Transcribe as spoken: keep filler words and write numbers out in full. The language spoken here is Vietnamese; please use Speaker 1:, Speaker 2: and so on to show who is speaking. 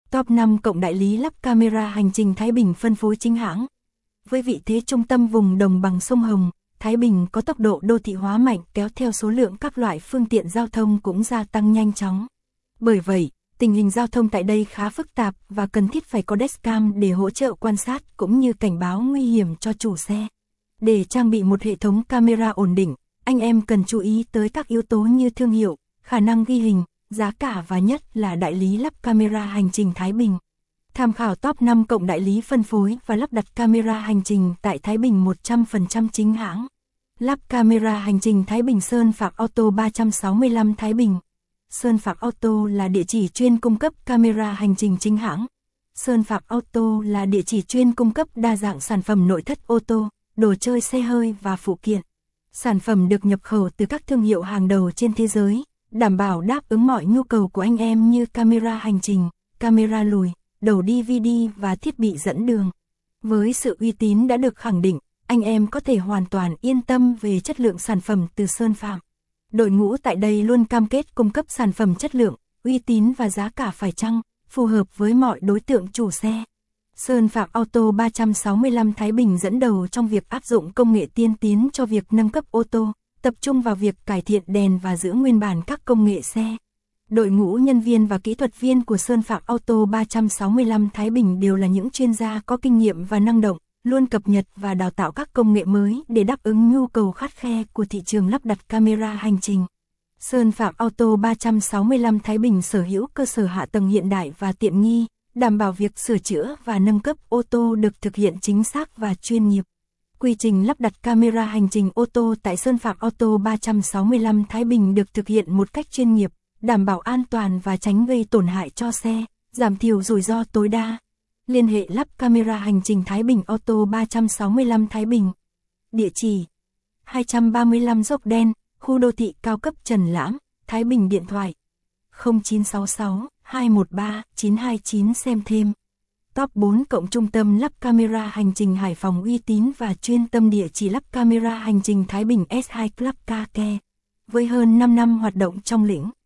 Speaker 1: Top năm cộng đại lý lắp camera hành trình Thái Bình phân phối chính hãng. Với vị thế trung tâm vùng đồng bằng sông Hồng, Thái Bình có tốc độ đô thị hóa mạnh kéo theo số lượng các loại phương tiện giao thông cũng gia tăng nhanh chóng. Bởi vậy, tình hình giao thông tại đây khá phức tạp và cần thiết phải có dashcam để hỗ trợ quan sát cũng như cảnh báo nguy hiểm cho chủ xe. Để trang bị một hệ thống camera ổn định, anh em cần chú ý tới các yếu tố như thương hiệu, khả năng ghi hình, giá cả và nhất là đại lý lắp camera hành trình Thái Bình. Tham khảo top năm cộng đại lý phân phối và lắp đặt camera hành trình tại Thái Bình một trăm phần trăm chính hãng. Lắp camera hành trình Thái Bình. Sơn Phạm Auto ba trăm sáu mươi lăm Thái Bình. Sơn Phạm Auto là địa chỉ chuyên cung cấp camera hành trình chính hãng. Sơn Phạm Auto là địa chỉ chuyên cung cấp đa dạng sản phẩm nội thất ô tô, đồ chơi xe hơi và phụ kiện. Sản phẩm được nhập khẩu từ các thương hiệu hàng đầu trên thế giới, đảm bảo đáp ứng mọi nhu cầu của anh em như camera hành trình, camera lùi, đầu đê vê đê và thiết bị dẫn đường. Với sự uy tín đã được khẳng định, anh em có thể hoàn toàn yên tâm về chất lượng sản phẩm từ Sơn Phạm. Đội ngũ tại đây luôn cam kết cung cấp sản phẩm chất lượng, uy tín và giá cả phải chăng, phù hợp với mọi đối tượng chủ xe. Sơn Phạm Auto ba trăm sáu mươi lăm Thái Bình dẫn đầu trong việc áp dụng công nghệ tiên tiến cho việc nâng cấp ô tô, tập trung vào việc cải thiện đèn và giữ nguyên bản các công nghệ xe. Đội ngũ nhân viên và kỹ thuật viên của Sơn Phạm Auto ba trăm sáu mươi lăm Thái Bình đều là những chuyên gia có kinh nghiệm và năng động, luôn cập nhật và đào tạo các công nghệ mới để đáp ứng nhu cầu khắt khe của thị trường lắp đặt camera hành trình. Sơn Phạm Auto ba trăm sáu mươi lăm Thái Bình sở hữu cơ sở hạ tầng hiện đại và tiện nghi, đảm bảo việc sửa chữa và nâng cấp ô tô được thực hiện chính xác và chuyên nghiệp. Quy trình lắp đặt camera hành trình ô tô tại Sơn Phạm Auto ba trăm sáu mươi lăm Thái Bình được thực hiện một cách chuyên nghiệp, đảm bảo an toàn và tránh gây tổn hại cho xe, giảm thiểu rủi ro tối đa. Liên hệ lắp camera hành trình Thái Bình Auto ba trăm sáu mươi lăm Thái Bình. Địa chỉ hai trăm ba mươi lăm Dốc Đen, khu đô thị cao cấp Trần Lãm, Thái Bình. Điện thoại không chín sáu sáu hai một ba chín hai chín. Xem thêm. Top bốn cộng trung tâm lắp camera hành trình Hải Phòng uy tín và chuyên tâm. Địa chỉ lắp camera hành trình Thái Bình S hai Club Car Care. Với hơn năm năm hoạt động trong lĩnh